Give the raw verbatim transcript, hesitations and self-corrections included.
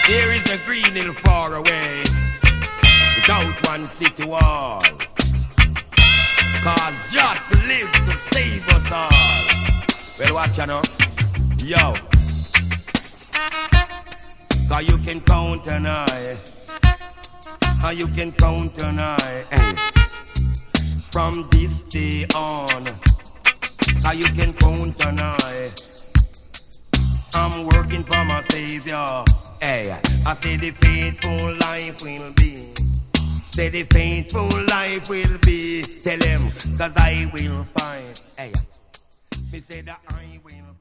Here is a green hill far away, without one city wall. Cause God to live to save us all. Well, watch out now. Yo. Cause you can count an eye. How you can count an eye. Hey. From this day on. How you can count an eye. I'm working for my Savior. Hey, I say the faithful life will be. Say the faithful life will be. Tell him, cause I will find. Hey, me say that I will